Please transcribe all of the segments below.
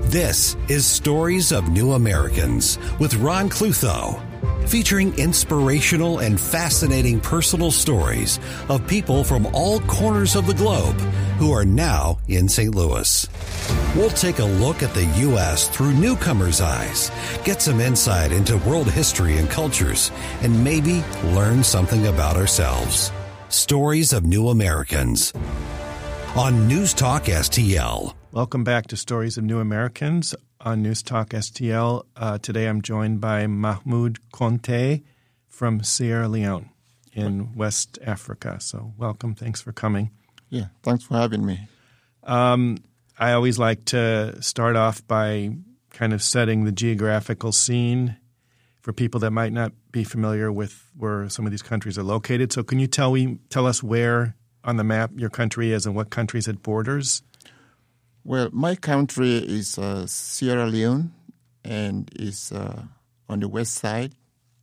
This is Stories of New Americans with Ron Clutho, featuring inspirational and fascinating personal stories of people from all corners of the globe who are now in St. Louis. We'll take a look at the U.S. through newcomers' eyes, get some insight into world history and cultures, and maybe learn something about ourselves. Stories of New Americans on News Talk STL. Welcome back to Stories of New Americans on News Talk STL. Today I'm joined by Mahmoud Conte from Sierra Leone in West Africa. So welcome. Thanks for coming. Yeah, thanks for having me. I always like to start off by kind of setting the geographical scene for people that might not be familiar with where some of these countries are located. So can you tell us where on the map your country is and what countries it borders? Well, my country is Sierra Leone, and is on the west side,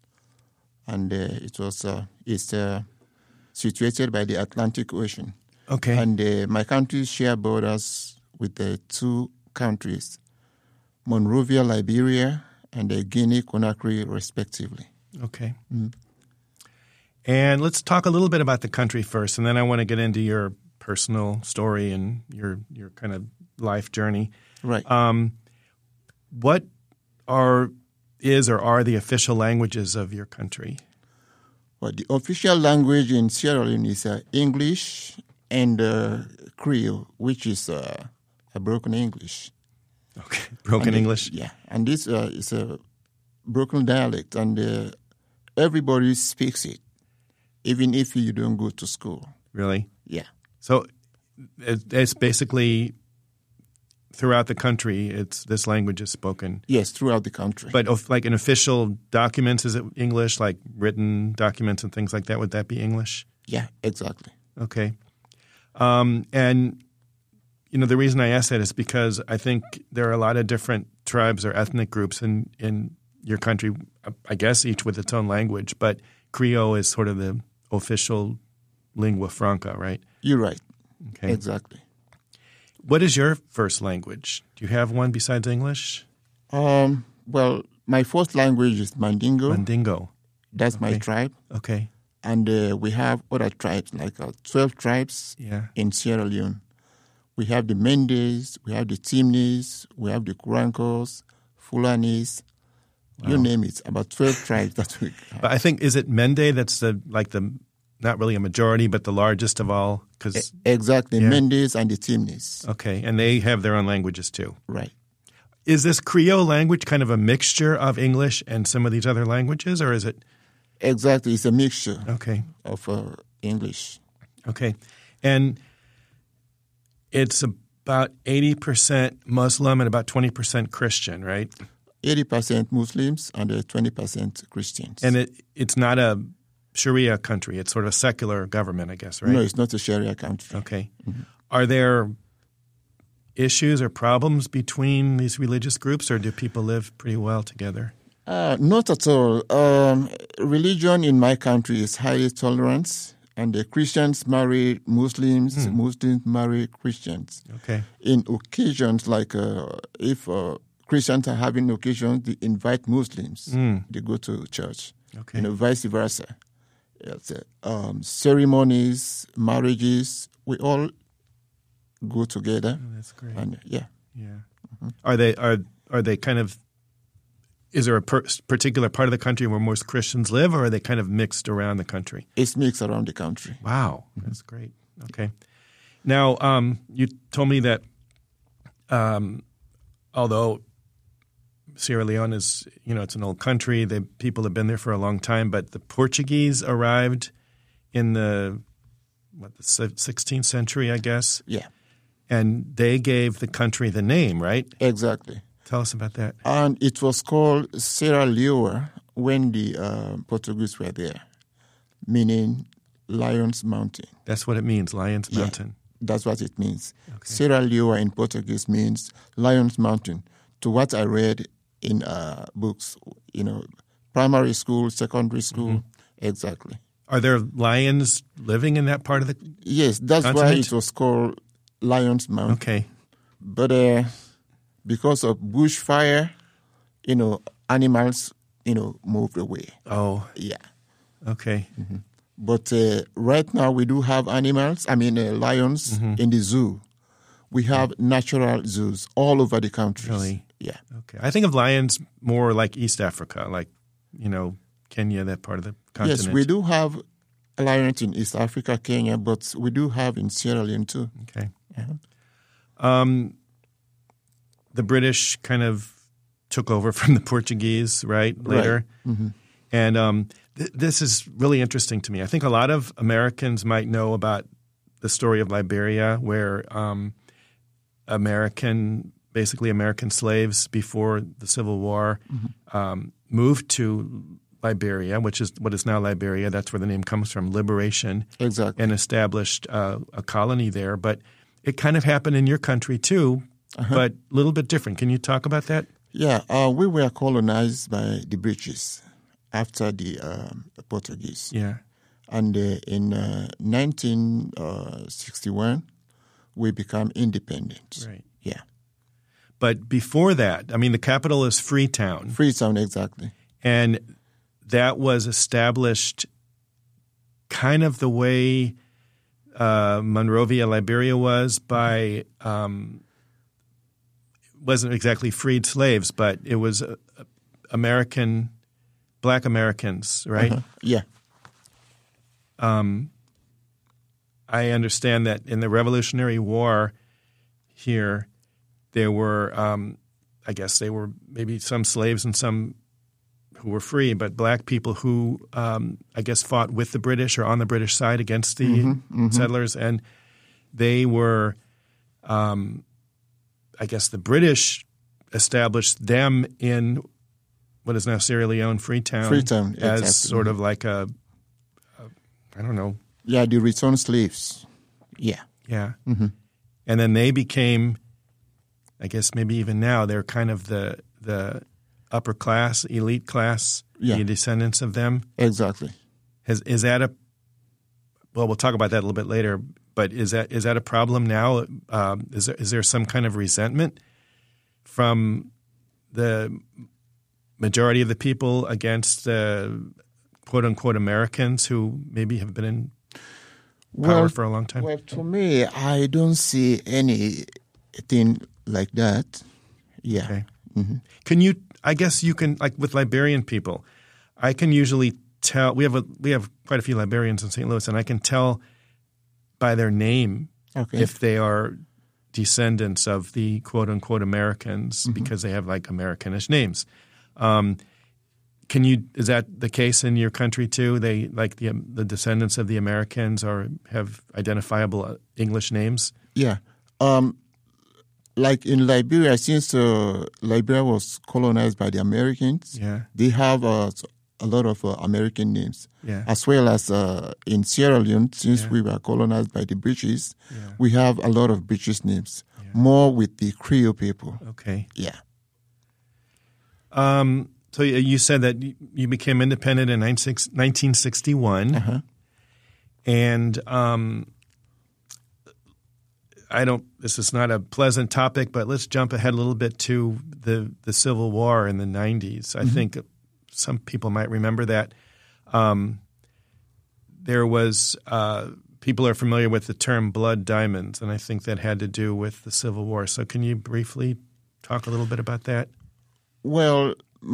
and it's situated by the Atlantic Ocean. Okay. And my country share borders with the two countries, Monrovia, Liberia, and Guinea-Conakry, respectively. Okay. Mm-hmm. And let's talk a little bit about the country first, and then I want to get into your personal story and your kind of life journey. Right. What are the official languages of your country? Well, the official language in Sierra Leone is English and Creole, which is a broken English. Okay, broken English? Yeah, and this is a broken dialect, and everybody speaks it, even if you don't go to school. Really? Yeah. So it's basically throughout the country, this language is spoken. Yes, throughout the country. But like in official documents, is it English, like written documents and things like that? Would that be English? Yeah, exactly. Okay. And, you know, the reason I ask that is because I think there are a lot of different tribes or ethnic groups in your country, I guess each with its own language, but Creole is sort of the official lingua franca, right? You're right. Okay. Exactly. What is your first language? Do you have one besides English? Well, my first language is Mandingo. Mandingo. That's my tribe. Okay. And we have other tribes, like 12 tribes in Sierra Leone. We have the Mendes, we have the Timnis, we have the Kurankos, Fulanis, you name it, about 12 tribes that we have. But I think, is it Mende that's not really a majority, but the largest of all? Exactly, Mendes and the Timnis. Okay, and they have their own languages too. Right. Is this Creole language kind of a mixture of English and some of these other languages, or is it? Exactly, it's a mixture of English. Okay, and it's about 80% Muslim and about 20% Christian, right? 80% Muslims and 20% Christians. And it's not a Sharia country. It's sort of a secular government, I guess, right? No, it's not a Sharia country. Okay. Mm-hmm. Are there issues or problems between these religious groups, or do people live pretty well together? Not at all. Religion in my country is highly tolerant, and the Christians marry Muslims, Muslims marry Christians. Okay. In occasions like if Christians are having occasions, they invite Muslims. They go to church. Okay. Vice versa. Yes, ceremonies, marriages, we all go together. Oh, that's great. And, yeah. Mm-hmm. Are they kind of? Is there a particular part of the country where most Christians live, or are they kind of mixed around the country? It's mixed around the country. Wow, that's great. Okay. Now, you told me that although Sierra Leone is, it's an old country, the people have been there for a long time, but the Portuguese arrived in the 16th century, I guess? Yeah. And they gave the country the name, right? Exactly. Tell us about that. And it was called Sierra Leone when the Portuguese were there, meaning Lion's Mountain. That's what it means, Lion's Mountain. That's what it means. Okay. Sierra Leone in Portuguese means Lion's Mountain. To what I read in books, primary school, secondary school, exactly. Are there lions living in that part of the Yes, that's continent? why it was called Lion's Mountain. Okay. But because of bushfire, animals, moved away. Oh. Yeah. Okay. Mm-hmm. But right now we do have animals, lions in the zoo. We have natural zoos all over the country. Really? Yeah. Okay. I think of lions more like East Africa, like, Kenya, that part of the continent. Yes, we do have lions in East Africa, Kenya, but we do have in Sierra Leone too. Okay. Uh-huh. The British kind of took over from the Portuguese, right, later. Right. Mm-hmm. And this is really interesting to me. I think a lot of Americans might know about the story of Liberia, where American slaves before the Civil War moved to Liberia, which is what is now Liberia. That's where the name comes from, liberation. Exactly. And established a colony there. But it kind of happened in your country too, but a little bit different. Can you talk about that? Yeah, we were colonized by the British after the Portuguese. Yeah. And in 1961, we became independent. Right. Yeah. But before that, the capital is Freetown. Freetown, exactly. And that was established kind of the way Monrovia, Liberia was by wasn't exactly freed slaves, but it was Black Americans, right? Yeah. I understand that in the Revolutionary War here, there were, I guess they were maybe some slaves and some who were free, but black people who, I guess, fought with the British or on the British side against the settlers. And they were, I guess the British established them in what is now Sierra Leone, Freetown, as exactly. sort of like I don't know. Yeah, the returned slaves. Yeah. Yeah. Mm-hmm. And then they became, I guess maybe even now, they're kind of the upper class, elite class, the descendants of them. Exactly. Is that we'll talk about that a little bit later, but is that a problem now? Is there some kind of resentment from the majority of the people against the quote-unquote Americans who maybe have been in power for a long time? Well, to me, I don't see anything like that. Yeah. Okay. Mm-hmm. I guess you can, like with Liberian people, I can usually tell, we have quite a few Liberians in St. Louis, and I can tell by their name if they are descendants of the quote-unquote Americans because they have like Americanish names. Is that the case in your country too? They like the descendants of the Americans have identifiable English names? Yeah. Like in Liberia, since Liberia was colonized by the Americans, they have a lot of American names. Yeah. As well as in Sierra Leone, since we were colonized by the British, we have a lot of British names, more with the Creole people. Okay. Yeah. So you said that you became independent in 1961, and this is not a pleasant topic, but let's jump ahead a little bit to the Civil War in the 90s. I think some people might remember that. There was people are familiar with the term blood diamonds, and I think that had to do with the Civil War. So can you briefly talk a little bit about that? Well,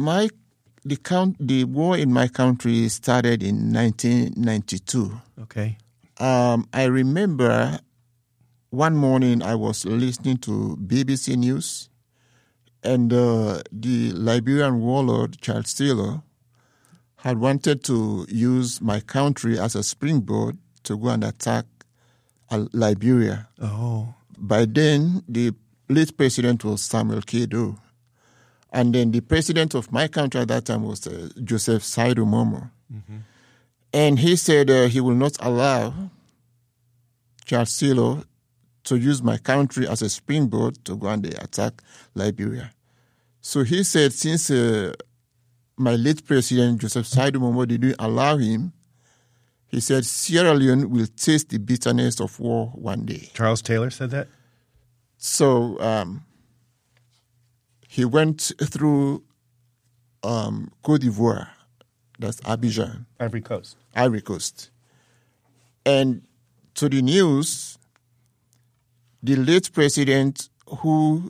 the war in my country started in 1992. Okay. I remember one morning I was listening to BBC News, and the Liberian warlord Charles Taylor had wanted to use my country as a springboard to go and attack Liberia. Oh. By then, the late president was Samuel Kedo. And then the president of my country at that time was Joseph Saidu Momo. Mm-hmm. And he said he will not allow Charles Taylor to use my country as a springboard to go and attack Liberia. So he said, since my late president, Joseph Saidu Momo, didn't allow him, he said Sierra Leone will taste the bitterness of war one day. Charles Taylor said that? So he went through Côte d'Ivoire, that's Abidjan. Ivory Coast. Ivory Coast. And to the news, the late president who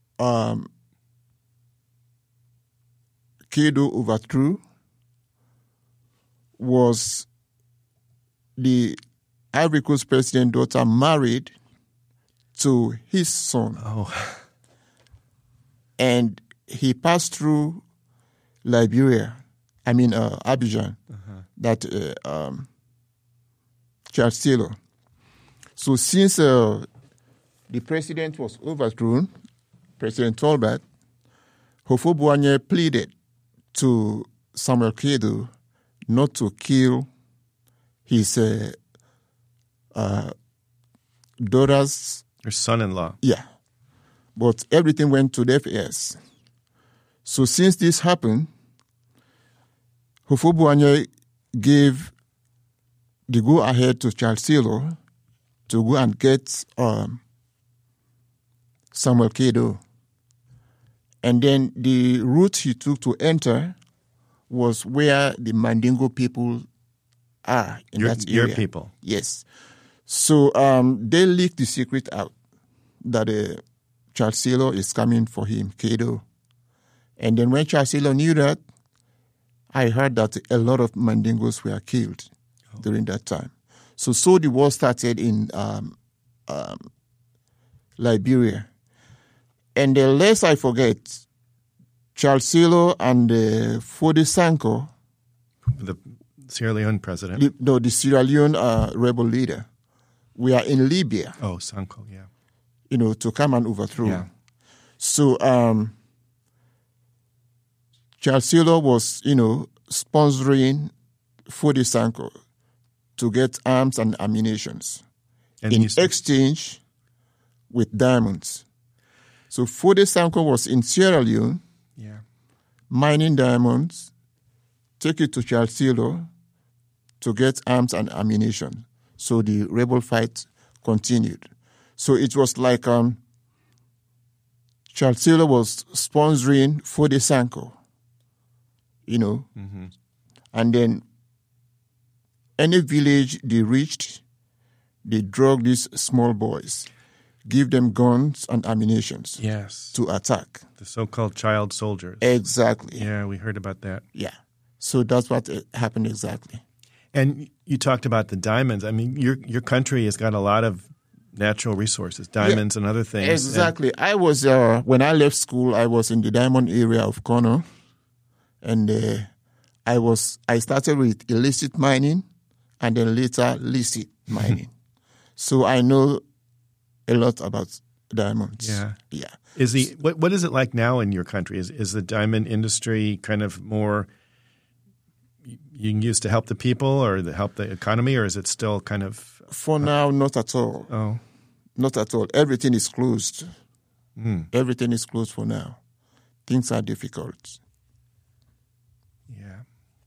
Kédo overthrew was the Ivory Coast president's daughter married to his son. Oh. And he passed through Abidjan, that Charles Taylor. So since the president was overthrown, President Tolbert, Houphouët-Boigny pleaded to Samuel Kédo not to kill his daughter's... Your son-in-law. Yeah. But everything went to deaf ears. So since this happened, Houphouët-Boigny gave the go-ahead to Charles Taylor to go and get Samuel Kédo. And then the route he took to enter was where the Mandingo people are in that area. Your people. Yes. So they leaked the secret out that Charles Taylor is coming for him, Kédo. And then when Charles Taylor knew that, I heard that a lot of Mandingos were killed during that time. So the war started in Liberia. And lest I forget, Charles Taylor and Fode Sanko, the Sierra Leone president. the Sierra Leone rebel leader, we are in Libya. Oh, Sanko, yeah. To come and overthrow. Yeah. So Charles Taylor was, sponsoring Fode Sanko to get arms and ammunition in exchange with diamonds. So Fode Sanko was in Sierra Leone, mining diamonds, take it to Charles Taylor to get arms and ammunition. So the rebel fight continued. So it was like Charles Taylor was sponsoring Fode Sanko, and then any village they reached, they drug these small boys, give them guns and ammunition to attack. The so-called child soldiers. Exactly. Yeah, we heard about that. Yeah. So that's what happened exactly. And you talked about the diamonds. I mean, your country has got a lot of natural resources, diamonds and other things. Exactly. I was, when I left school, I was in the diamond area of Kono. And I started with illicit mining and then later licit mining. So I know a lot about diamonds. Yeah. Yeah. What is it like now in your country? Is the diamond industry kind of more you can use to help the people or to help the economy, or is it still kind of... For now, not at all. Oh. Not at all. Everything is closed. Everything is closed for now. Things are difficult. Yeah.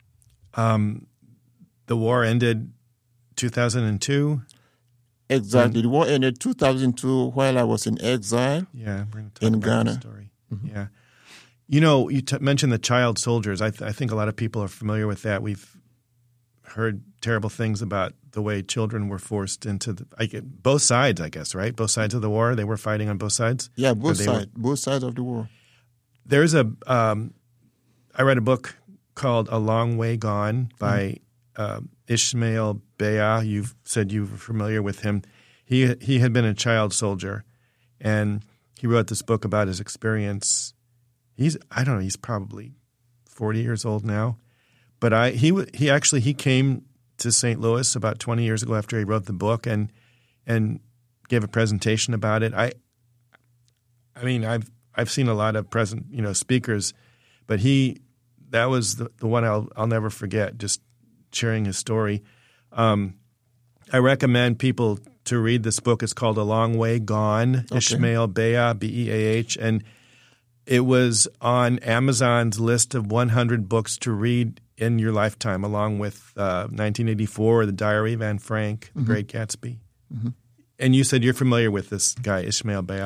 The war ended 2002? Exactly. The war ended 2002 while I was in exile in Ghana. Story. Mm-hmm. Yeah. You mentioned the child soldiers. I think a lot of people are familiar with that. We've heard terrible things about the way children were forced into both sides, I guess, right? Both sides of the war. They were fighting on both sides? Yeah, both sides of the war. There's I read a book called A Long Way Gone by Ishmael Beah. You've said you were familiar with him. He had been a child soldier, and he wrote this book about his experience. He's probably 40 years old now. But he came to St. Louis about 20 years ago after he wrote the book and gave a presentation about it. I mean I've seen a lot of speakers, but that was the one I'll never forget, just sharing his story. I recommend people to read this book. It's called A Long Way Gone, okay. Ishmael Beah, Beah, and it was on Amazon's list of 100 books to read in your lifetime, along with 1984, The Diary of Anne Frank, The Great Gatsby. Mm-hmm. And you said you're familiar with this guy, Ishmael Beah.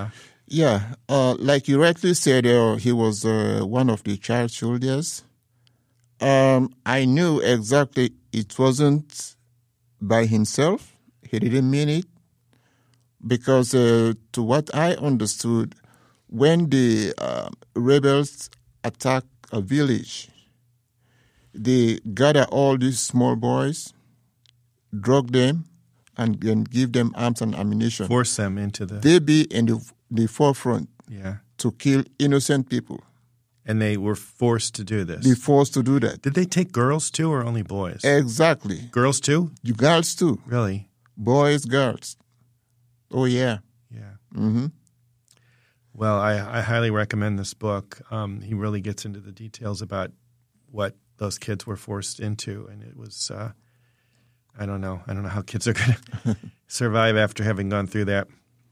Yeah, like you rightly said, he was one of the child soldiers. I knew exactly it wasn't by himself. He didn't mean it. Because to what I understood, when the rebels attack a village, they gather all these small boys, drug them, and then give them arms and ammunition. Force them into the... They be in the forefront to kill innocent people. And they were forced to do this. They forced to do that. Did they take girls too or only boys? Exactly. Girls too? Girls too. Really? Boys, girls. Oh, yeah. Yeah. Mm-hmm. Well, I highly recommend this book. He really gets into the details about what those kids were forced into. And it was, I don't know how kids are going to survive after having gone through that.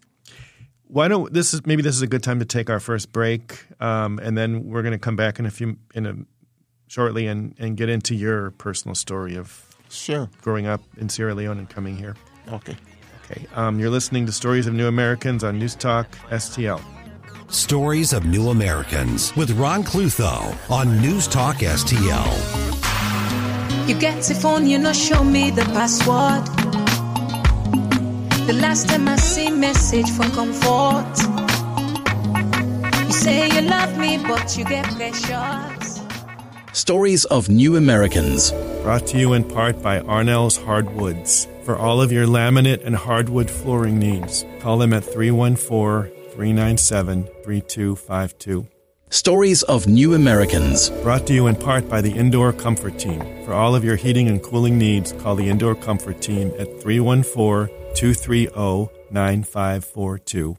Maybe this is a good time to take our first break, and then we're going to come back shortly and get into your personal story of growing up in Sierra Leone and coming here. Okay. You're listening to Stories of New Americans on News Talk STL. Stories of New Americans with Ron Clutho on News Talk STL. You get the phone, you know, show me the password. The last time I see message from comfort. You say you love me, but you get pressures. Stories of New Americans. Brought to you in part by Arnell's Hardwoods. For all of your laminate and hardwood flooring needs, call them at 314-397-3252. Stories of New Americans. Brought to you in part by the Indoor Comfort Team. For all of your heating and cooling needs, call the Indoor Comfort Team at 314-230-9542.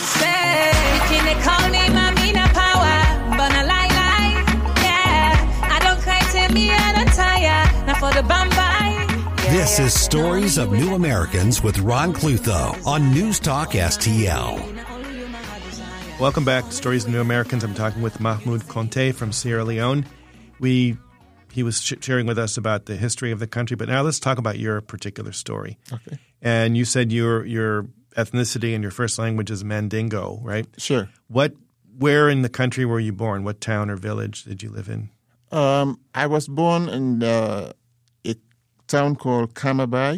This is Stories of New Americans with Ron Clutho on News Talk STL. Welcome back to Stories of New Americans. I'm talking with Mahmoud Conte from Sierra Leone. He was sharing with us about the history of the country, but now let's talk about your particular story. Okay. And you said your ethnicity and your first language is Mandingo, right? Sure. Where in the country were you born? What town or village did you live in? I was born in a town called Kamabai,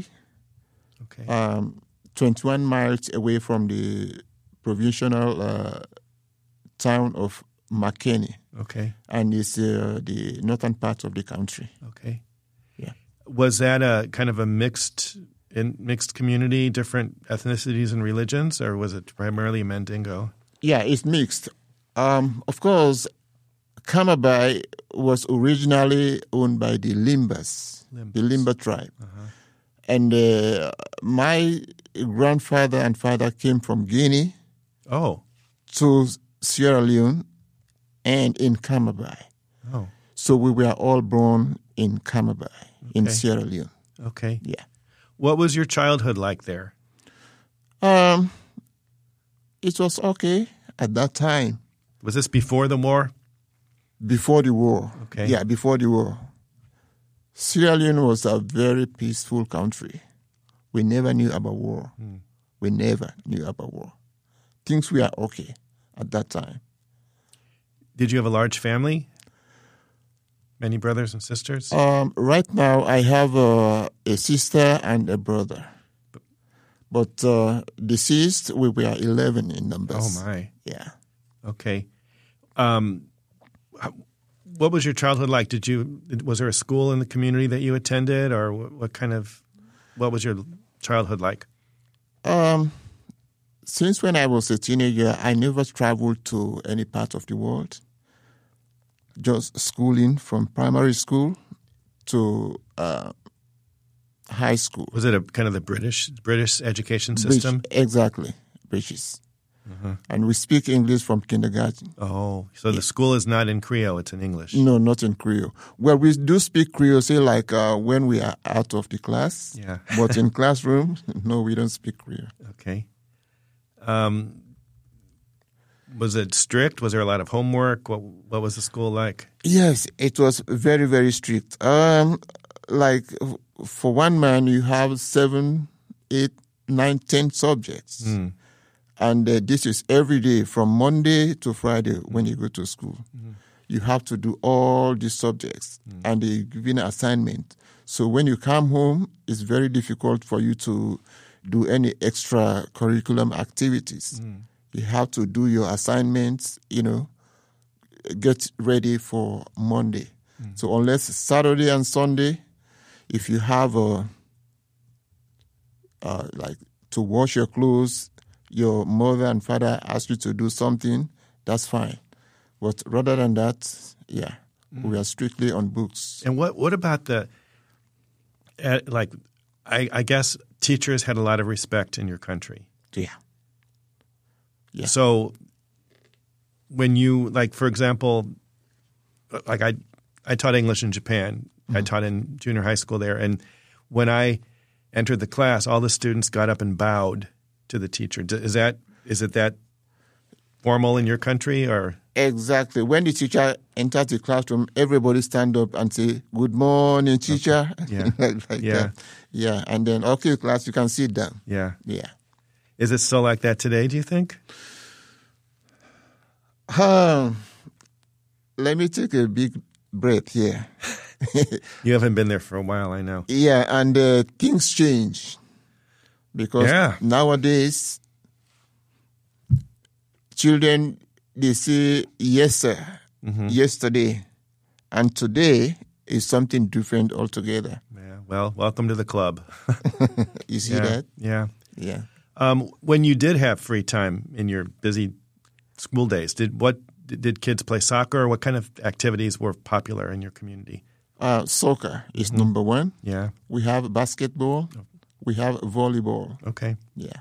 21 miles away from the provincial town of Makeni. Okay. And it's the northern part of the country. Okay. Yeah. Was that a kind of a mixed community, different ethnicities and religions, or was it primarily Mandingo? Yeah, it's mixed. Of course, Kamabai was originally owned by the Limbas. The Limba tribe. Uh-huh. And my grandfather and father came from Guinea to Sierra Leone and in Kamabai. Oh. So we were all born in Kamabai, in Sierra Leone. Okay. Yeah. What was your childhood like there? It was okay at that time. Was this before the war? Before the war. Okay. Yeah, before the war. Sierra Leone was a very peaceful country. We never knew about war. We never knew about war. Things were okay at that time. Did you have a large family? Many brothers and sisters? Right now, I have a sister and a brother. But deceased, we were 11 in numbers. Oh, my. Yeah. Okay. What was your childhood like? Was there a school in the community that you attended, or what was your childhood like? Since when I was a teenager, I never traveled to any part of the world. Just schooling from primary school to high school. Was it a kind of the British education system? Exactly, British. Mm-hmm. And we speak English from kindergarten. Oh, so the school is not in Creole, it's in English. No, not in Creole. Well, we do speak Creole, say like when we are out of the class. Yeah. But in classroom, no, we don't speak Creole. Okay. Was it strict? Was there a lot of homework? What was the school like? Yes, it was very, very strict. Like for one man, you have 7, 8, 9, 10 subjects. And this is every day from Monday to Friday when you go to school. Mm-hmm. You have to do all these subjects, and they give you an assignment. So when you come home, it's very difficult for you to do any extra curriculum activities. You have to do your assignments, get ready for Monday. So unless Saturday and Sunday, if you have like to wash your clothes, your mother and father ask you to do something, that's fine. But rather than that, we are strictly on books. And what about I guess teachers had a lot of respect in your country. Yeah. So when you, like, for example, like I taught English in Japan. I taught in junior high school there. And when I entered the class, all the students got up and bowed to the teacher. Is it that formal in your country, or? Exactly. When the teacher enters the classroom, everybody stand up and say, "Good morning, teacher." Okay. Yeah. like that. Yeah. And then, okay, class, you can sit down. Yeah. Yeah. Is it still like that today, do you think? Let me take a big breath here. You haven't been there for a while, I know. Yeah, and things change. Because nowadays, children, they say, yes, sir, yesterday. And today is something different altogether. Yeah. Well, welcome to the club. You see that? Yeah. Yeah. When you did have free time in your busy school days, did kids play soccer, or what kind of activities were popular in your community? Soccer is number one. Yeah. We have basketball. We have volleyball. Okay. Yeah.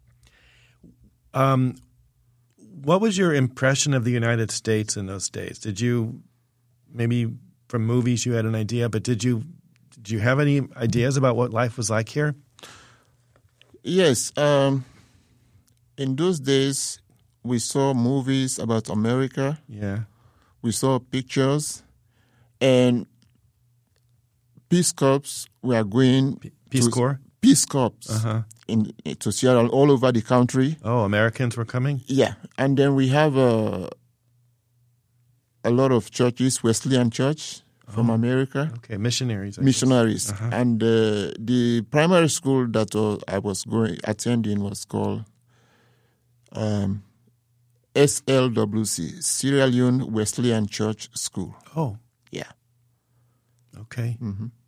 What was your impression of the United States in those days? Did you, maybe from movies you had an idea, but did you have any ideas about what life was like here? Yes. In those days, we saw movies about America. Yeah. We saw pictures, and Peace Corps were going Peace Corps? Peace Corps to Seattle, all over the country. Oh, Americans were coming? Yeah. And then we have a lot of churches, Wesleyan Church from America. Okay, missionaries. Missionaries. And the primary school that I was attending was called SLWC, Sierra Leone Wesleyan Church School. Oh. Yeah. Okay.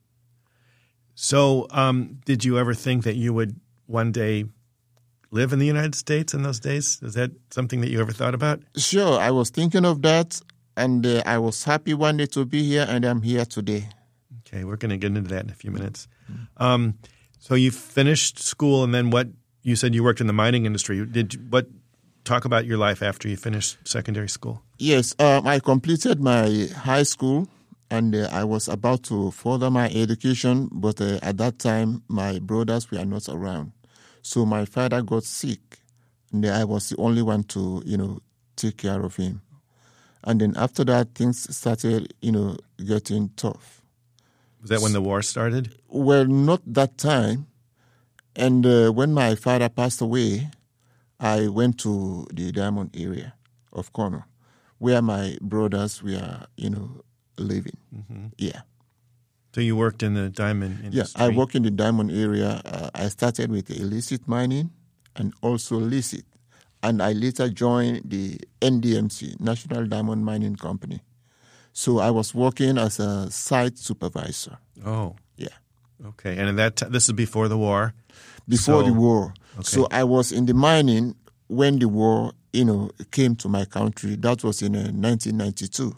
So did you ever think that you would one day live in the United States in those days? Is that something that you ever thought about? Sure. I was thinking of that, and I was happy one day to be here, and I'm here today. Okay. We're going to get into that in a few minutes. So you finished school, and then what? You said you worked in the mining industry. Talk about your life after you finished secondary school. Yes. I completed my high school, and I was about to further my education, but at that time, my brothers were not around. So my father got sick, and I was the only one to, take care of him. And then after that, things started, getting tough. Was that when the war started? Well, not that time. And when my father passed away, I went to the diamond area of Cornwall, where my brothers were, living. Yeah. So you worked in the diamond industry? Yeah, I worked in the diamond area. I started with illicit mining and also licit. And I later joined the NDMC, National Diamond Mining Company. So I was working as a site supervisor. Oh. Yeah. Okay. And this is before the war? Before the war. Okay. So I was in the mining when the war, came to my country. That was in 1992.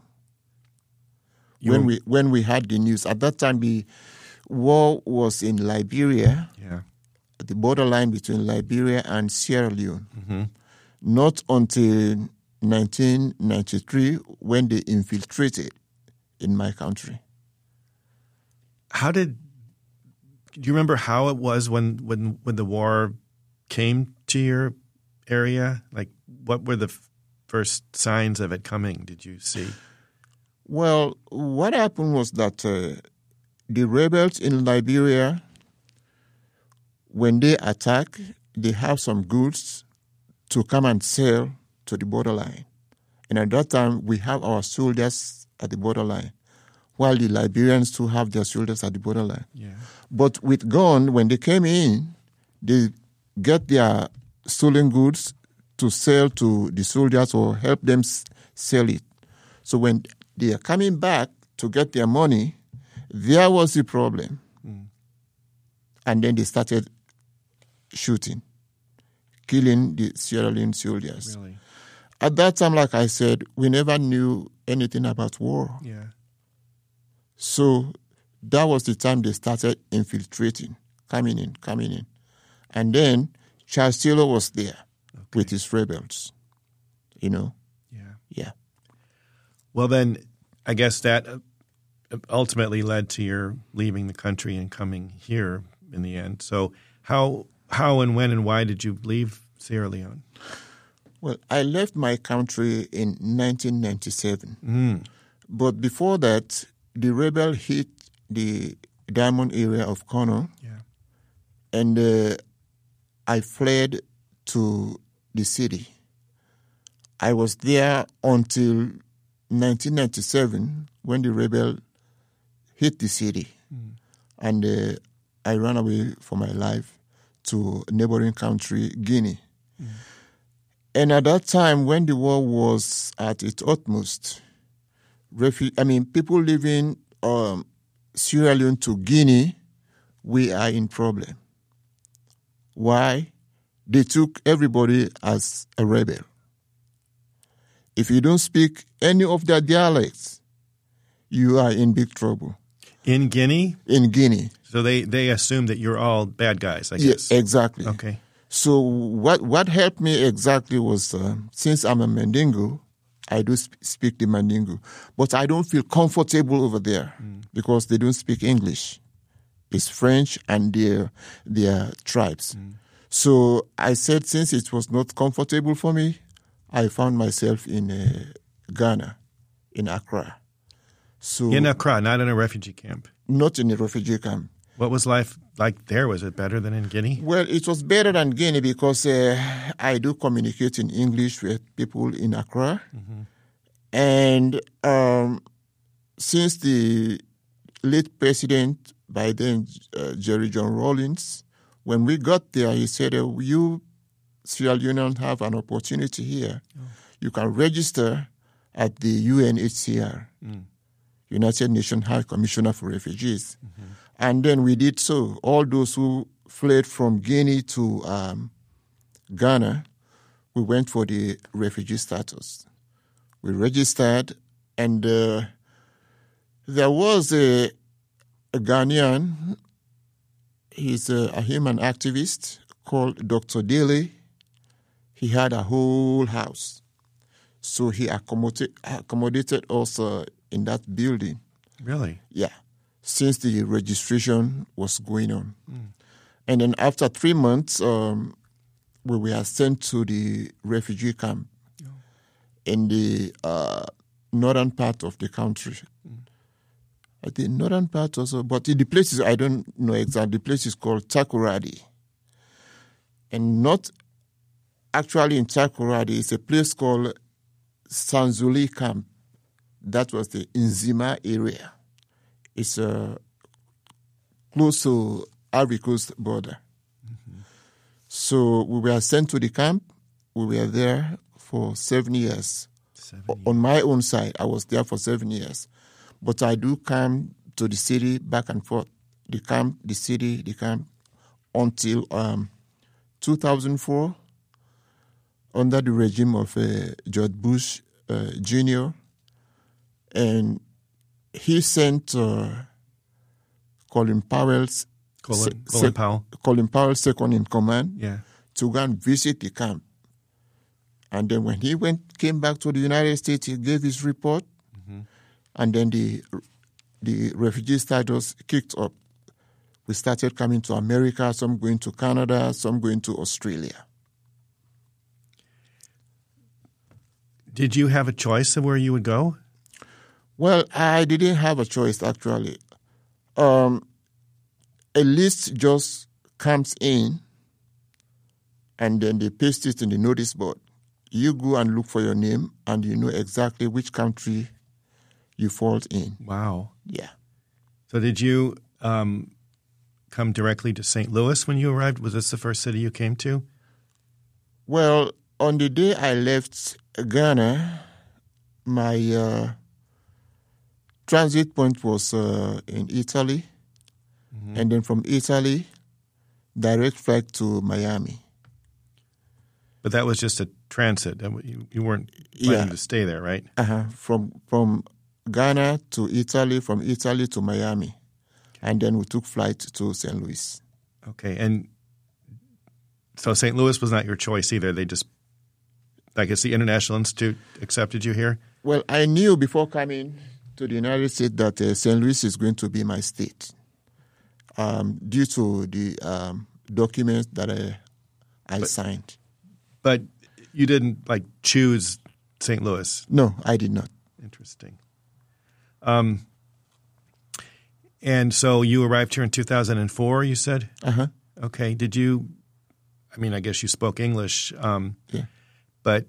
When we had the news. At that time, the war was in Liberia, at the borderline between Liberia and Sierra Leone. Not until 1993 when they infiltrated in my country. Do you remember how it was when the war came to your area? Like, what were the first signs of it coming, did you see? Well, what happened was that the rebels in Liberia, when they attack, they have some goods to come and sail to the borderline. And at that time, we have our soldiers at the borderline, while the Liberians too have their soldiers at the borderline. Yeah. But with gun, when they came in, they get their stolen goods to sell to the soldiers or help them sell it. So when they are coming back to get their money, there was the problem. And then they started shooting, killing the Sierra Leone soldiers. Really? At that time, like I said, we never knew anything about war. Yeah. So that was the time they started infiltrating, coming in. And then Charles Taylor was there with his rebels, Yeah. Yeah. Well, then, I guess that ultimately led to your leaving the country and coming here in the end. So how and when and why did you leave Sierra Leone? Well, I left my country in 1997. But before that, the rebel hit the diamond area of Kono. Yeah. And I fled to the city. I was there until 1997 when the rebel hit the city. And I ran away for my life to a neighboring country, Guinea. And at that time, when the war was at its utmost, people living Sierra Leone to Guinea, we are in problem. Why? They took everybody as a rebel. If you don't speak any of their dialects, you are in big trouble. In Guinea? In Guinea. So they assume that you're all bad guys, I guess. Yeah, exactly. Okay. So what helped me exactly was, since I'm a Mandingo, I do speak the Mandingo. But I don't feel comfortable over there because they don't speak English. It's French and their tribes. So I said, since it was not comfortable for me, I found myself in Ghana, in Accra. So in Accra, not in a refugee camp? Not in a refugee camp. What was life like there? Was it better than in Guinea? Well, it was better than Guinea because I do communicate in English with people in Accra. And since the late president, by then Jerry John Rawlings, when we got there, he said, you Sierra Leoneans have an opportunity here. You can register at the UNHCR, United Nations High Commissioner for Refugees. And then we did so. All those who fled from Guinea to Ghana, we went for the refugee status. We registered, and there was a Ghanaian, he's a human activist called Dr. Daly. He had a whole house. So he accommodated us in that building. Really? Yeah, since the registration was going on. And then after 3 months, we were sent to the refugee camp in the northern part of the country. At the northern part also, but in the places, I don't know exactly, the place is called Takoradi. And not actually in Takoradi, it's a place called Sanzuli Camp. That was the Nzima area. It's close to Ivory Coast border. So we were sent to the camp. We were there for 7 years. On my own side, I was there for 7 years. But I do come to the city back and forth. The camp, the city, the camp, until 2004, under the regime of George Bush Jr., and he sent Colin Powell, second in command, to go and visit the camp. And then when he came back to the United States, he gave his report, and then the refugee status kicked up. We started coming to America, some going to Canada, some going to Australia. Did you have a choice of where you would go? Well, I didn't have a choice, actually. A list just comes in, and then they paste it in the notice board. You go and look for your name, and you know exactly which country you fall in. Wow. Yeah. So did you come directly to St. Louis when you arrived? Was this the first city you came to? Well, on the day I left Ghana, my transit point was in Italy, and then from Italy, direct flight to Miami. But that was just a transit. You weren't planning to stay there, right? From Ghana to Italy, from Italy to Miami. And then we took flight to St. Louis. Okay. And so St. Louis was not your choice either. They just, I guess the International Institute accepted you here? Well, I knew before coming to the United States that St. Louis is going to be my state due to the documents that I signed. But you didn't choose St. Louis? No, I did not. Interesting. And so you arrived here in 2004, you said? Uh-huh. Okay. Did you, I guess you spoke English, yeah. But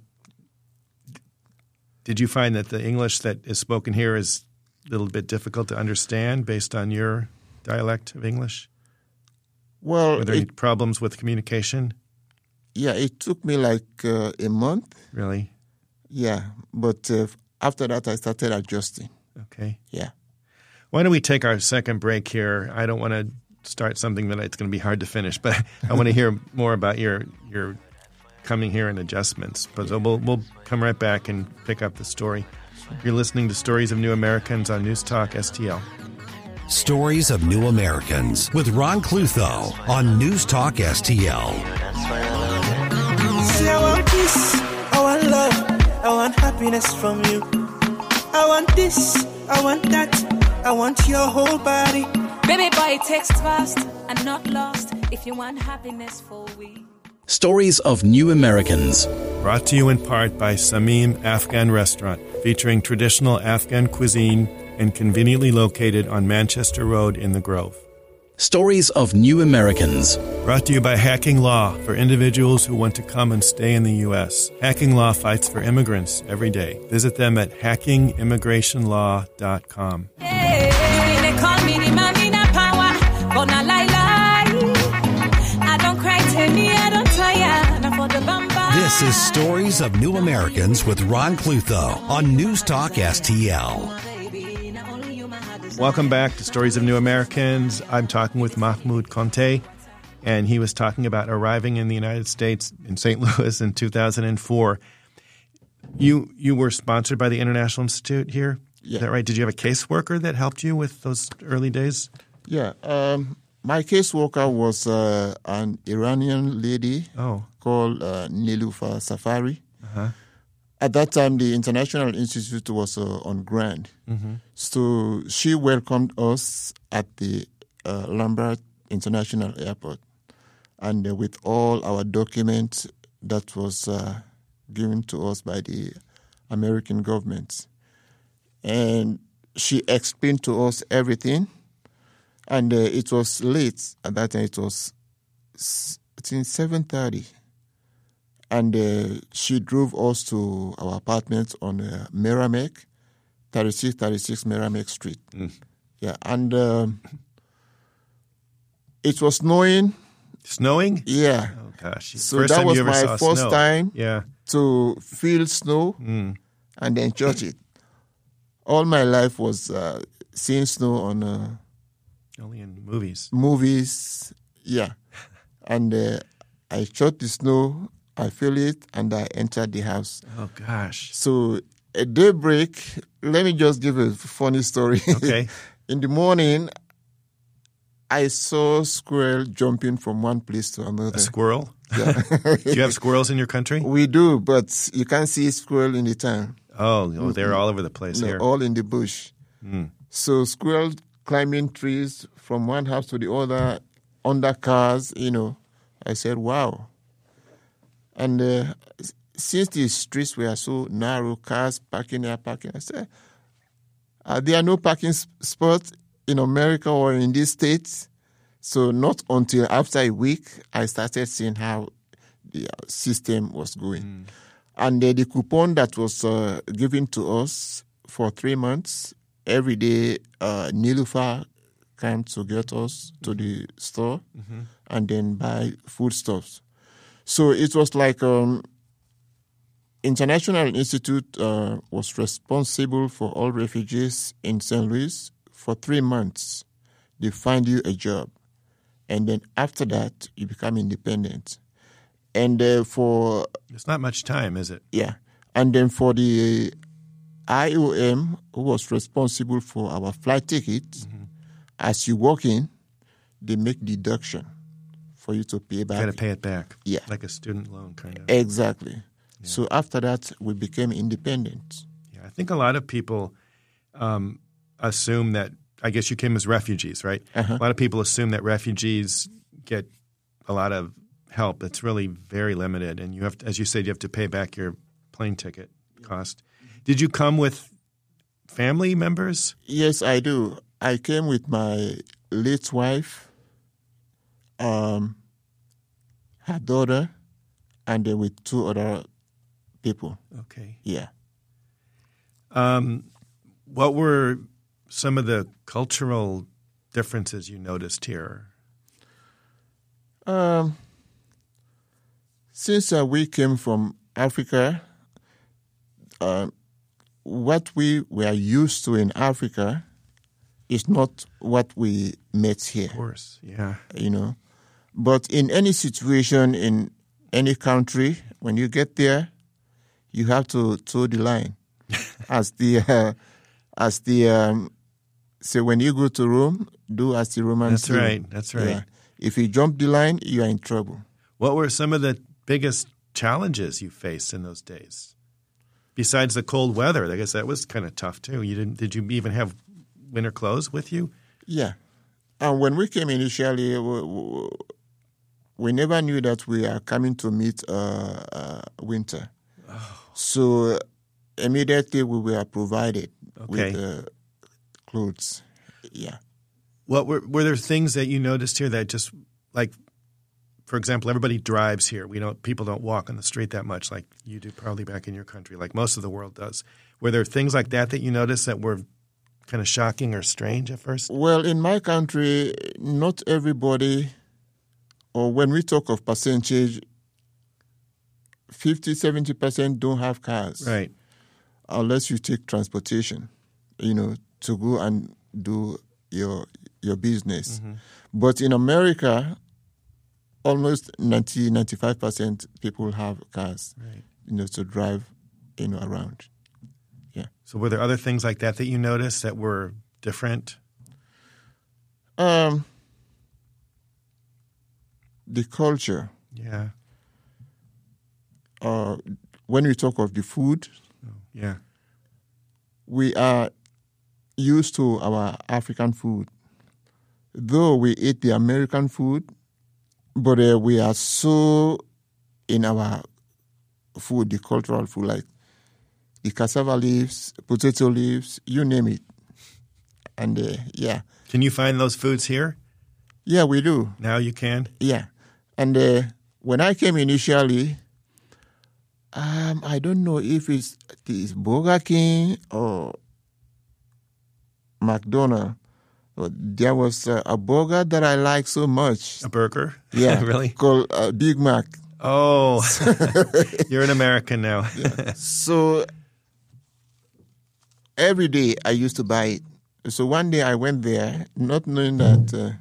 did you find that the English that is spoken here is a little bit difficult to understand based on your dialect of English? Well, were there any problems with communication? Yeah, it took me like a month. Really? Yeah, but after that I started adjusting. Okay. Yeah. Why don't we take our second break here? I don't want to start something that it's going to be hard to finish, but I want to hear more about your coming here and adjustments. But so we'll come right back and pick up the story. You're listening to Stories of New Americans on News Talk STL. Stories of New Americans with Ron Clutho on News Talk STL. See, I want peace, I want love, I want happiness from you. I want this, I want that, I want your whole body. Baby boy, text fast and not lost if you want happiness for we. Stories of New Americans. Brought to you in part by Samim Afghan Restaurant, featuring traditional Afghan cuisine and conveniently located on Manchester Road in the Grove. Stories of New Americans. Brought to you by Hacking Law for individuals who want to come and stay in the U.S. Hacking Law fights for immigrants every day. Visit them at hackingimmigrationlaw.com. This is Stories of New Americans with Ron Clutho on News Talk STL. Welcome back to Stories of New Americans. I'm talking with Mahmoud Conte, and he was talking about arriving in the United States in St. Louis in 2004. You were sponsored by the International Institute here? Yeah. Is that right? Did you have a caseworker that helped you with those early days? Yeah. My caseworker was an Iranian lady called Niloufer Safari. Uh-huh. At that time, the International Institute was on grant. Mm-hmm. So she welcomed us at the Lambert International Airport. And with all our documents that was given to us by the American government. And she explained to us everything. And it was late at that time. It was 7:30. And she drove us to our apartment on Merrimack, 3636 Merrimack Street. Mm. Yeah, and it was snowing. Snowing? Yeah. Oh, gosh. So first that time was you ever my saw first snow. time Yeah. to feel snow and enjoy it. All my life was seeing snow on Only in movies. movies. Yeah. And I shot the snow, I feel it, and I entered the house. Oh, gosh. So at daybreak, let me just give a funny story. Okay. In the morning, I saw a squirrel jumping from one place to another. A squirrel? Yeah. Do you have squirrels in your country? We do, but you can't see squirrel in the town. Oh, they're all over the place No, here. all in the bush. So squirrels climbing trees from one house to the other, under cars, I said, wow. And since the streets were so narrow, cars parking, I said, there are no parking spots in America or in these states. So not until after a week, I started seeing how the system was going. And the coupon that was given to us for 3 months, every day, Nilufer came to get us to the store and then buy foodstuffs. So it was like International Institute was responsible for all refugees in St. Louis for 3 months. They find you a job. And then after that, you become independent. And for... It's not much time, is it? Yeah. And then for the IOM, who was responsible for our flight tickets, as you walk in, they make deduction for you to pay back. Got to pay it back. Yeah. Like a student loan, kind of. Exactly. Yeah. So after that, we became independent. Yeah, I think a lot of people assume that, I guess you came as refugees, right? A lot of people assume that refugees get a lot of help. It's really very limited. And you have to, as you said, you have to pay back your plane ticket cost. Did you come with family members? Yes, I do. I came with my late wife, her daughter, and then with 2 other people. Okay. Yeah. What were some of the cultural differences you noticed here? Since we came from Africa, what we were used to in Africa is not what we met here. Of course, yeah. You know, but in any situation in any country, when you get there, you have to toe the line. So when you go to Rome, do as the Romans do. That's right. Yeah. If you jump the line, you are in trouble. What were some of the biggest challenges you faced in those days? Besides the cold weather, I guess that was kind of tough too. Did you even have winter clothes with you? Yeah. And when we came initially, we never knew that we are coming to meet winter. Oh. So immediately we were provided with clothes. Yeah. What were there things that you noticed here that just, like, for example, everybody drives here. People don't walk on the street that much like you do probably back in your country, like most of the world does. Were there things like that you noticed that were kind of shocking or strange at first? Well, in my country, not everybody, or when we talk of percentage, 50-70% don't have cars. Right. Unless you take transportation, to go and do your business. But in America, almost 90-95% people have cars, right, to drive, around. Yeah. So were there other things like that you noticed that were different? The culture. Yeah. When we talk of the food, yeah, we are used to our African food. Though we eat the American food, but we are so in our food, the cultural food, like the cassava leaves, potato leaves, you name it. And yeah. Can you find those foods here? Yeah, we do. Now you can? Yeah. And when I came initially, I don't know if it's Burger King or McDonald's. There was a burger that I like so much. A burger? Yeah. Really? Called Big Mac. Oh, you're an American now. Yeah. So every day I used to buy it. So one day I went there, not knowing that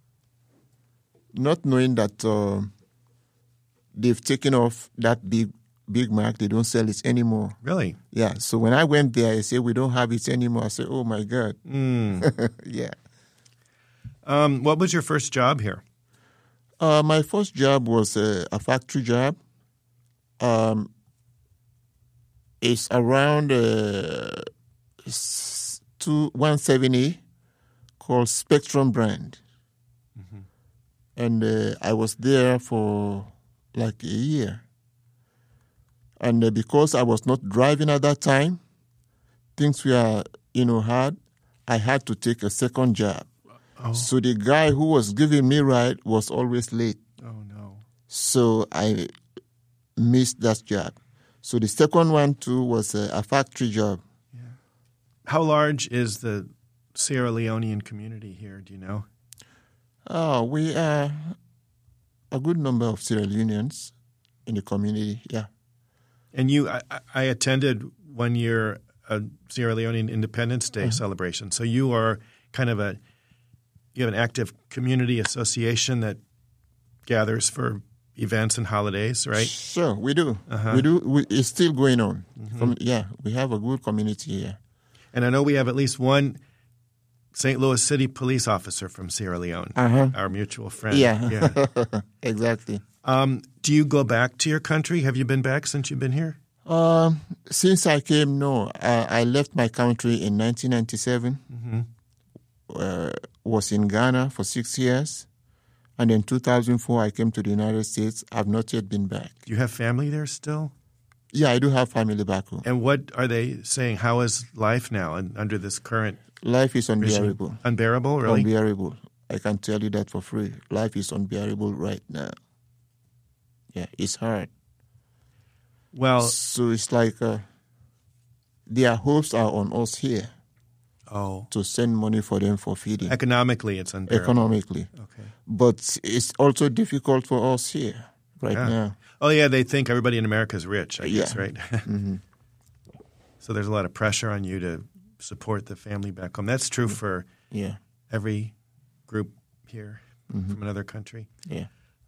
they've taken off that Big Mac. They don't sell it anymore. Really? Yeah. So when I went there, I said, we don't have it anymore. I said, oh, my God. Yeah. What was your first job here? My first job was a factory job. It's around 170, called Spectrum brand. And I was there for like a year. And because I was not driving at that time, things were, hard. I had to take a second job. Oh. So the guy who was giving me ride was always late. Oh, no. So I missed that job. So the second one too was a factory job. Yeah. How large is the Sierra Leonean community here? Do you know? Oh, we are a good number of Sierra Leoneans in the community. Yeah. And I attended one year a Sierra Leonean Independence Day celebration. So you are kind of you have an active community association that gathers for events and holidays, right? Sure, we do. We do. It's still going on. We have a good community here. And I know we have at least one St. Louis City police officer from Sierra Leone, our mutual friend. Yeah. Exactly. Do you go back to your country? Have you been back since you've been here? Since I came, no. I left my country in 1997. Was in Ghana for 6 years. And in 2004, I came to the United States. I've not yet been back. Do you have family there still? Yeah, I do have family back home. And what are they saying? How is life now under this current Life is unbearable. regime? Unbearable, really? Unbearable. I can tell you that for free. Life is unbearable right now. Yeah, it's hard. Well, so it's like their hopes are on us here. To send money for them for feeding. Economically, it's unbearable. Economically. Okay. But it's also difficult for us here right now. Oh, yeah, they think everybody in America is rich, I guess, right? So there's a lot of pressure on you to support the family back home. That's true for every group here from another country. Yeah.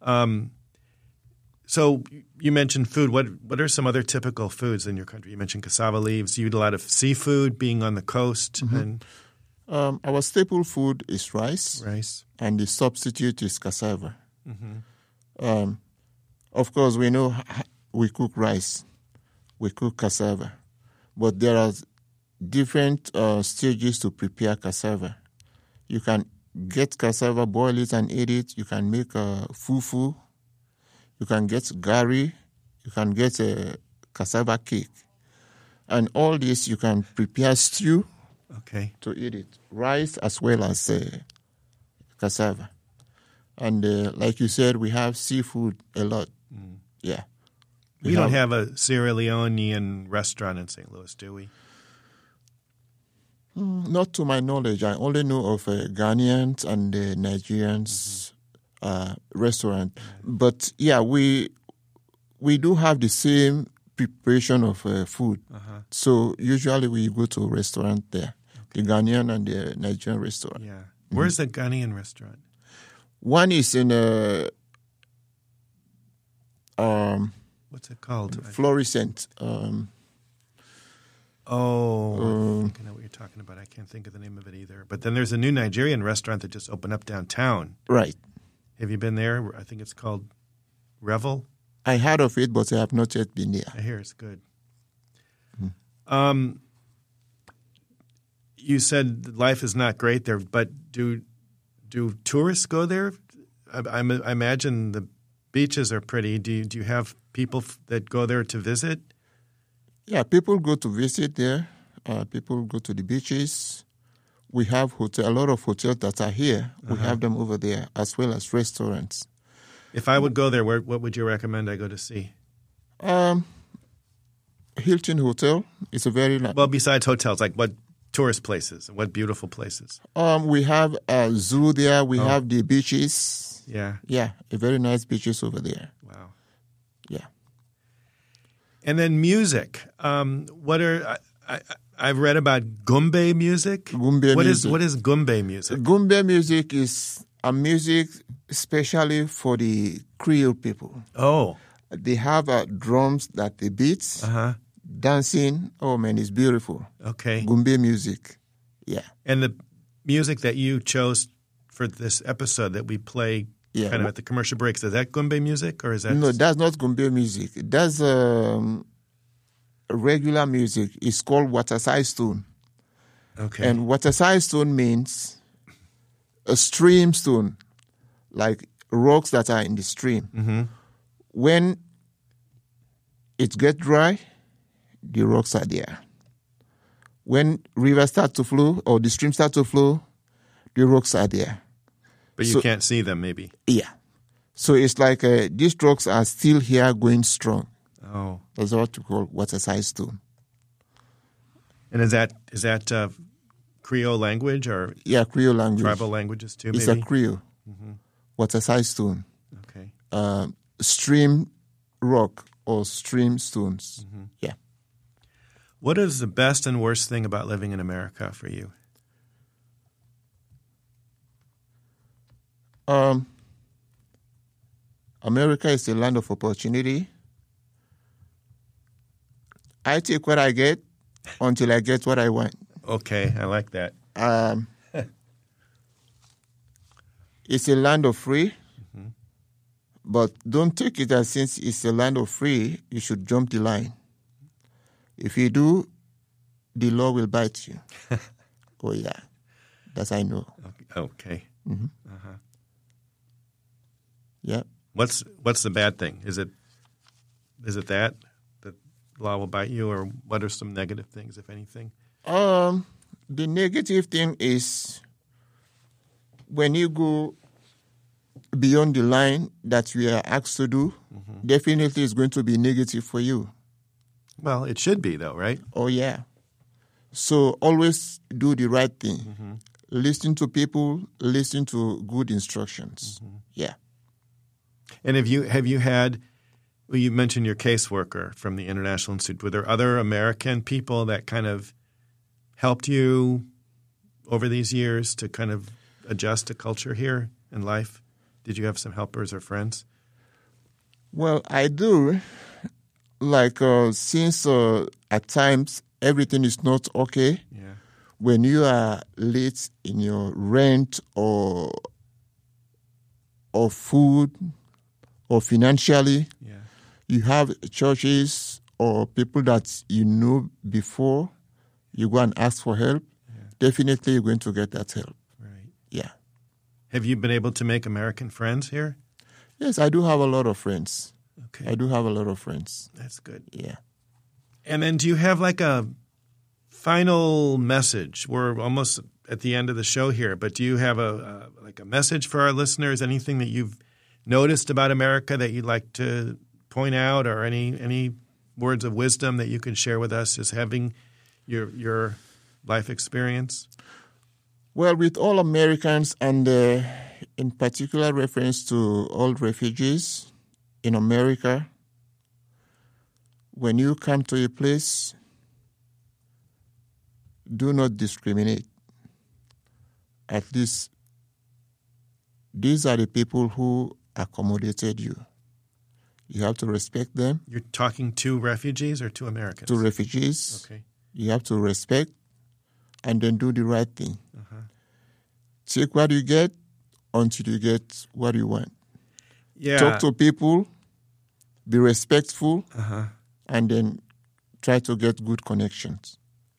So you mentioned food. What are some other typical foods in your country? You mentioned cassava leaves. You eat a lot of seafood, being on the coast. And our staple food is rice. Rice. And the substitute is cassava. Of course, we know we cook rice. We cook cassava. But there are different stages to prepare cassava. You can get cassava, boil it and eat it. You can make fufu. You can get gari, you can get a cassava cake. And all this you can prepare stew to eat it. Rice as well as cassava. And like you said, we have seafood a lot. Yeah. We don't have a Sierra Leonean restaurant in St. Louis, do we? Not to my knowledge. I only know of Ghanaians and Nigerians restaurant. But yeah, we do have the same preparation of food. So usually we go to a restaurant there, the Ghanaian and the Nigerian restaurant. Yeah. Where's the Ghanaian restaurant? One is in what's it called? Florissant. I think I know what you're talking about. I can't think of the name of it either. But then there's a new Nigerian restaurant that just opened up downtown. Right. Have you been there? I think it's called Revel. I heard of it, but I have not yet been there. I hear it's good. You said life is not great there, but do tourists go there? I imagine the beaches are pretty. Do you have people that go there to visit? Yeah, people go to visit there. People go to the beaches. We have a lot of hotels that are here. We have them over there, as well as restaurants. If I would go there, what would you recommend I go to see? Hilton Hotel is a very nice. Well, besides hotels, like what tourist places and what beautiful places? We have a zoo there. We have the beaches. Yeah. Yeah, a very nice beaches over there. Wow. Yeah. And then music. I've read about Gumbe music. What is Gumbe music? Gumbe music is a music especially for the Creole people. Oh. They have drums that they beat, dancing. Oh, man, it's beautiful. Okay. Gumbe music, yeah. And the music that you chose for this episode that we play kind of at the commercial breaks, is that Gumbe music or is that? No, that's not Gumbe music. That's regular music. It's called Waterside Stone. Okay. And Waterside Stone means a stream stone, like rocks that are in the stream. When it gets dry, the rocks are there. When rivers start to flow or the streams start to flow, the rocks are there. But you can't see them, maybe. Yeah. So it's like these rocks are still here going strong. Oh. That's what we call water-sized stone. And is that Creole language or Creole language. Tribal languages too, It's maybe? a Creole. Water-sized stone. Okay. Stream rock or stream stones. Yeah. What is the best and worst thing about living in America for you? America is a land of opportunity. I take what I get until I get what I want. Okay, I like that. It's a land of free, but don't take it as since it's a land of free, you should jump the line. If you do, the law will bite you. Oh, yeah. That I know. Okay. Yeah. What's the bad thing? Is it that law will bite you, or what are some negative things, if anything? The negative thing is when you go beyond the line that we are asked to do, definitely it's going to be negative for you. Well, it should be, though, right? Oh, yeah. So always do the right thing. Listen to people, listen to good instructions. Yeah. And have you had, well, you mentioned your caseworker from the International Institute. Were there other American people that kind of helped you over these years to kind of adjust to culture here in life? Did you have some helpers or friends? Well, I do. Like, since at times everything is not okay, when you are late in your rent or food or financially, you have churches or people that you know before, you go and ask for help, definitely you're going to get that help. Right. Yeah. Have you been able to make American friends here? Yes, I do have a lot of friends. Okay. I do have a lot of friends. That's good. Yeah. And then do you have like a final message? We're almost at the end of the show here, but do you have a message for our listeners? Anything that you've noticed about America that you'd like to point out, or any words of wisdom that you can share with us as having your life experience? Well, with all Americans, and in particular reference to all refugees in America, when you come to a place, do not discriminate. At least these are the people who accommodated you. You have to respect them. You're talking to refugees or to Americans? To refugees. Okay. You have to respect and then do the right thing. Take what you get until you get what you want. Yeah. Talk to people, be respectful, and then try to get good connections.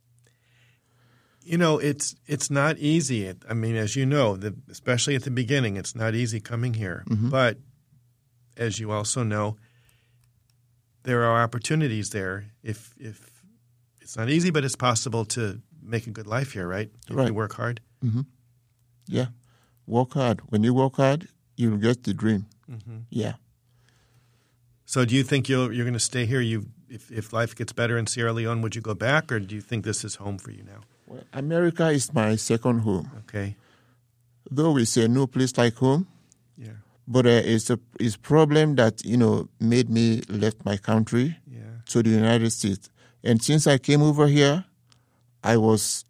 You know, it's not easy. I mean, as you know, especially at the beginning, it's not easy coming here. But as you also know, there are opportunities there. If it's not easy, but it's possible to make a good life here, right? If you work hard. Yeah. Work hard. When you work hard, you'll get the dream. Yeah. So do you think you're going to stay here? If life gets better in Sierra Leone, would you go back, or do you think this is home for you now? Well, America is my second home. Okay. Though we say no place like home, Yeah. but it's a problem that, made me left my country to the United States. And since I came over here, I was,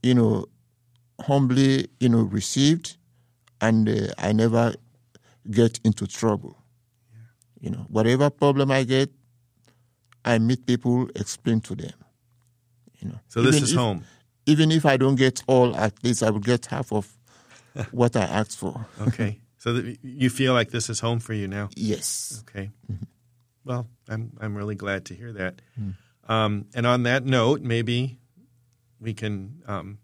humbly, received, and I never get into trouble. Whatever problem I get, I meet people, explain to them. So this is home. Even if I don't get all, at least I will get half of what I asked for. Okay. So you feel like this is home for you now? Yes. Okay. Well, I'm really glad to hear that. And on that note, maybe we can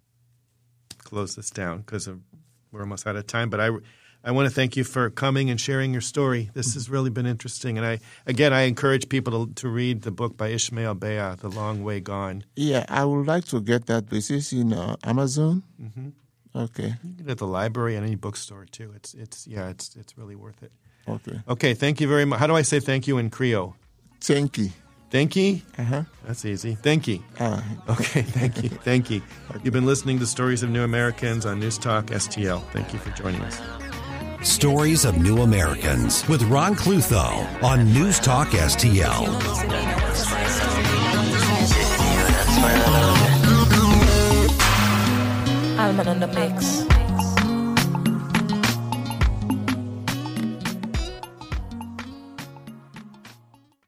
close this down because we're almost out of time. But I want to thank you for coming and sharing your story. This has really been interesting. And I encourage people to read the book by Ishmael Bea, The Long Way Gone. Yeah, I would like to get that. This is in Amazon. Okay. You can get it at the library and any bookstore too. It's really worth it. Okay. Okay, thank you very much. How do I say thank you in Creole? Thank you. Thank-ye? Uh-huh. That's easy. Thank-ye. Okay, thank you. Thank you. You've been listening to Stories of New Americans on News Talk STL. Thank you for joining us. Stories of New Americans with Ron Clutho on News Talk STL. Alman on the mix.